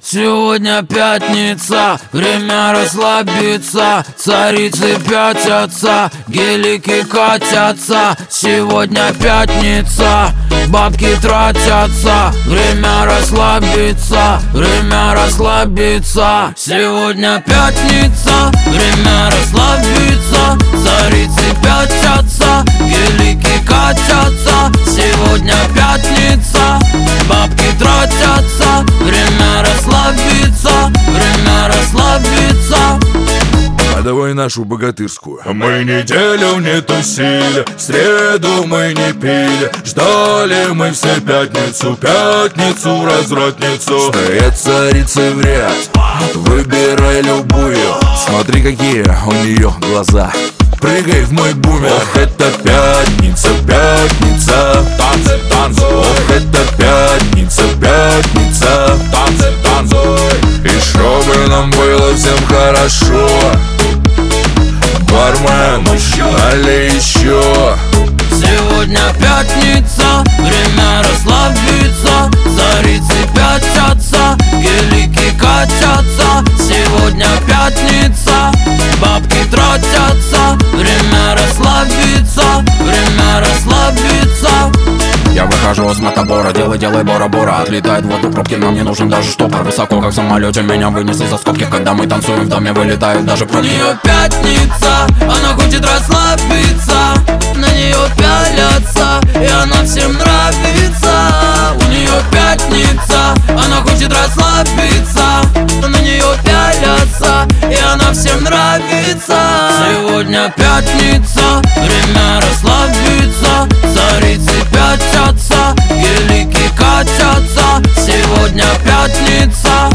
Сегодня пятница, время расслабиться. Царицы пятятся, гелики катятся. Сегодня пятница, бабки тратятся. Время расслабиться, время расслабиться. Сегодня пятница, время расслабиться. Царицы пятятся, гелики катятся. Сегодня пятница, бабки тратятся. Время расслабиться, время расслабиться. А давай нашу богатырскую. Мы неделю не тусили, в среду мы не пили. Ждали мы все пятницу, пятницу, развратницу. Стоят царицы в ряд, выбирай любую. Смотри, какие у нее глаза, прыгай в мой бумер. Ох, это пятница, пятница, танцы, танцуй. Ох, это пятница, пятница, танцы, танцуй. И чтобы нам было всем хорошо, бармен, налей еще. Сегодня пятница, время расслабиться. Царицы пятятся, гелики катятся. Сегодня пятница, бабки тратятся. Время расслабиться, время расслабиться. Я выхожу с мотобора, делай бора-бора. Отлетает в воду пробки, нам не нужен даже штопор. Высоко, как в самолете, меня вынесли за скобки. Когда мы танцуем, в доме вылетают даже У пробки. нее пятница, она хочет расслабиться. На нее пялятся, и она всем нравится. У нее пятница, она хочет расслабиться. На нее пялятся, и она всем нравится. Сегодня пятница, время расслабиться. Царицы пятятся, гелики катятся. Сегодня пятница,